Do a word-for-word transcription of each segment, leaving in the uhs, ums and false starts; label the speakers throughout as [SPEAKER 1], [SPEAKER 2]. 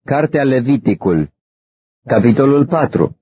[SPEAKER 1] Cartea Leviticul, capitolul patru.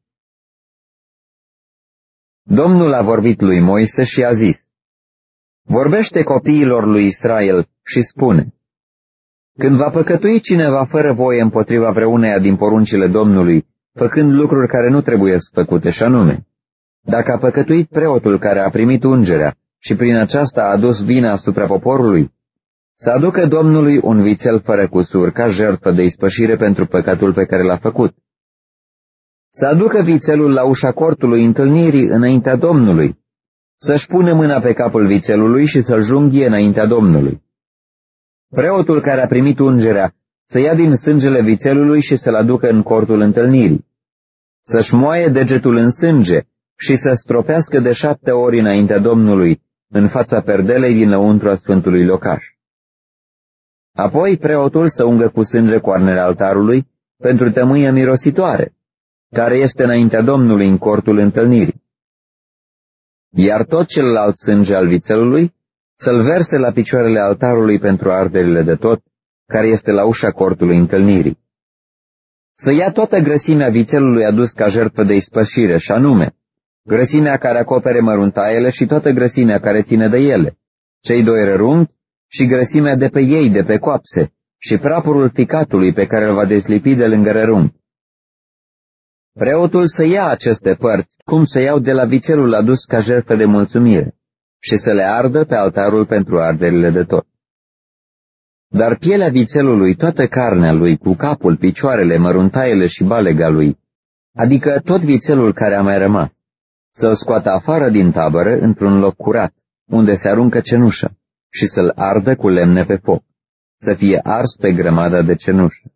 [SPEAKER 1] Domnul a vorbit lui Moise și a zis: Vorbește copiilor lui Israel și spune: Când va păcătui cineva fără voie împotriva vreuneia din poruncile Domnului, făcând lucruri care nu trebuie făcute, și anume, dacă a păcătuit preotul care a primit ungerea și prin aceasta a adus vina asupra poporului, să aducă Domnului un vițel fără cusur ca jertfă de ispășire pentru păcatul pe care l-a făcut. Să aducă vițelul la ușa cortului întâlnirii înaintea Domnului, să-și pună mâna pe capul vițelului și să-l junghie înaintea Domnului. Preotul care a primit ungerea să ia din sângele vițelului și să-l aducă în cortul întâlnirii, să-și moaie degetul în sânge și să stropească de șapte ori înaintea Domnului, în fața perdelei dinăuntru a Sfântului Locaș. Apoi preotul să ungă cu sânge coarnele altarului pentru tămâia mirositoare, care este înaintea Domnului în cortul întâlnirii. Iar tot celălalt sânge al vițelului să-l verse la picioarele altarului pentru arderile de tot, care este la ușa cortului întâlnirii. Să ia toată grăsimea vițelului adus ca jertfă de ispășire, și anume, grăsimea care acopere măruntaiele și toată grăsimea care ține de ele, cei doi rărunchi și grăsimea de pe ei, de pe coapse, și prapurul ficatului pe care îl va dezlipi de lângă rărunchi. Preotul să ia aceste părți, cum se iau de la vițelul adus ca jertfă de mulțumire, și să le ardă pe altarul pentru arderile de tot. Dar pielea vițelului, toată carnea lui, cu capul, picioarele, măruntaiele și balega lui, adică tot vițelul care a mai rămas, să-l scoată afară din tabără într-un loc curat, unde se aruncă cenușă, și să-l ardă cu lemne pe foc, să fie ars pe grămada de cenușă.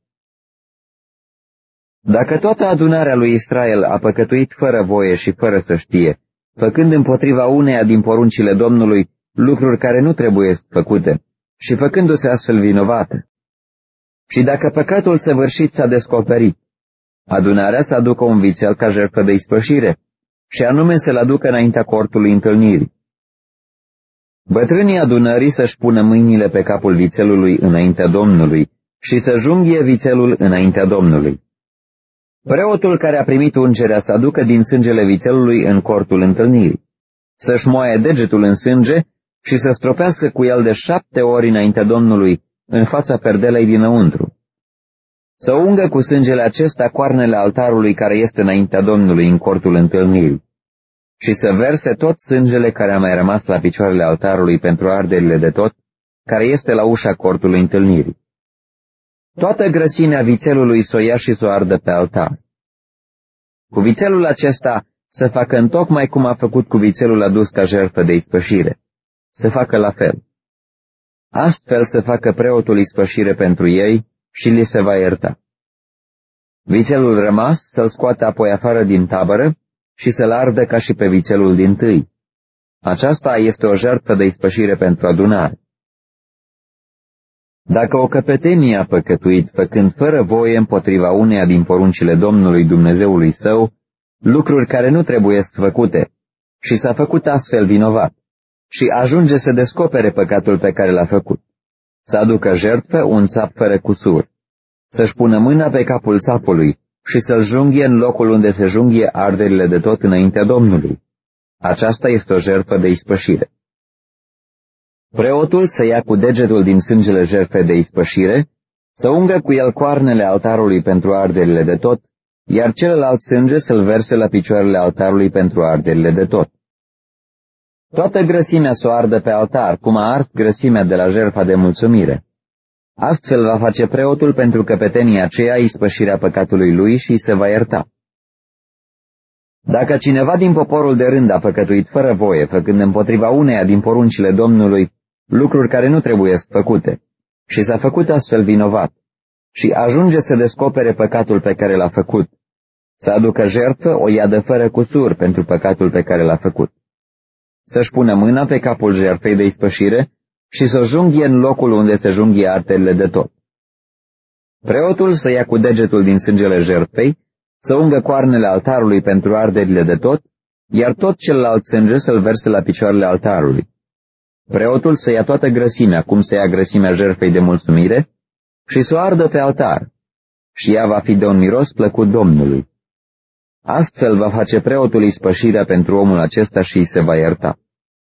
[SPEAKER 1] Dacă toată adunarea lui Israel a păcătuit fără voie și fără să știe, făcând împotriva uneia din poruncile Domnului lucruri care nu trebuie făcute, și făcându-se astfel vinovată, și dacă păcatul săvârșit s-a descoperit, adunarea să aducă un vițel ca jertfă de ispășire, și anume să-l aducă înaintea cortului întâlnirii. Bătrânii adunării să-și pună mâinile pe capul vițelului înaintea Domnului și să junghie vițelul înaintea Domnului. Preotul care a primit ungerea să aducă din sângele vițelului în cortul întâlnirii, să-și moaie degetul în sânge și să stropească cu el de șapte ori înaintea Domnului, în fața perdelei dinăuntru. Să ungă cu sângele acesta coarnele altarului care este înaintea Domnului în cortul întâlnirii și să verse tot sângele care a mai rămas la picioarele altarului pentru arderile de tot, care este la ușa cortului întâlnirii. Toată grăsimea vițelului s-o ia și s-o ardă pe altar. Cu vițelul acesta să facă întocmai cum a făcut cu vițelul adus ca jertfă de ispășire. Să facă la fel. Astfel să facă preotul ispășire pentru ei și li se va ierta. Vițelul rămas să-l scoată apoi afară din tabără și să-l ardă ca și pe vițelul dintâi. Aceasta este o jertfă de ispășire pentru adunare. Dacă o căpetenie a păcătuit, făcând fără voie împotriva uneia din poruncile Domnului Dumnezeului său, lucruri care nu trebuie făcute, și s-a făcut astfel vinovat, și ajunge să descopere păcatul pe care l-a făcut, să aducă jertfă un țap fără cusur, să-și pună mâna pe capul țapului și să-l junghie în locul unde se junghie arderile de tot înaintea Domnului. Aceasta este o jertfă de ispășire. Preotul să ia cu degetul din sângele jertfei de ispășire, să ungă cu el coarnele altarului pentru arderile de tot, iar celălalt sânge să-l verse la picioarele altarului pentru arderile de tot. Toată grăsimea s-o ardă pe altar, cum a ars grăsimea de la jertfa de mulțumire. Astfel va face preotul pentru căpetenia aceea ispășirea păcatului lui și se va ierta. Dacă cineva din poporul de rând a păcătuit fără voie, făcând împotriva uneia din poruncile Domnului lucruri care nu trebuie făcute, și s-a făcut astfel vinovat, și ajunge să descopere păcatul pe care l-a făcut, să aducă jertfă o iadă fără cusur pentru păcatul pe care l-a făcut, să-și pună mâna pe capul jertfei de ispășire și să o junghie în locul unde se junghie arderile de tot. Preotul să ia cu degetul din sângele jertfei, să ungă coarnele altarului pentru arderile de tot, iar tot celălalt sânge să-l verse la picioarele altarului. Preotul să ia toată grăsimea, cum se ia grăsimea jertfei de mulțumire, și să o ardă pe altar, și ea va fi de un miros plăcut Domnului. Astfel va face preotul ispășirea pentru omul acesta și îi se va ierta.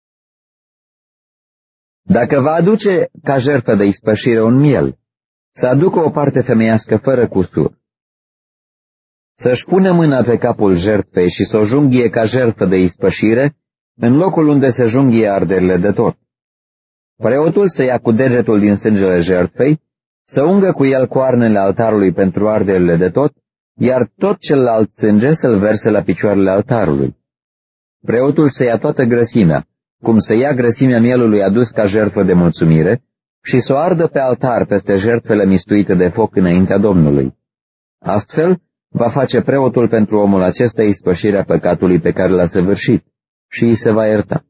[SPEAKER 1] Dacă va aduce ca jertfă de ispășire un miel, să aducă o parte femeiască fără cusur. Să-și pună mâna pe capul jertfei și să o junghie ca jertfă de ispășire, în locul unde se junghie arderile de tot. Preotul să ia cu degetul din sângele jertfei, să ungă cu el coarnele altarului pentru arderile de tot, iar tot celălalt sânge să-l verse la picioarele altarului. Preotul să ia toată grăsimea, cum să ia grăsimea mielului adus ca jertfă de mulțumire, și să o ardă pe altar peste jertfele mistuite de foc înaintea Domnului. Astfel, va face preotul pentru omul acesta ispășirea păcatului pe care l-a săvârșit și îi se va ierta.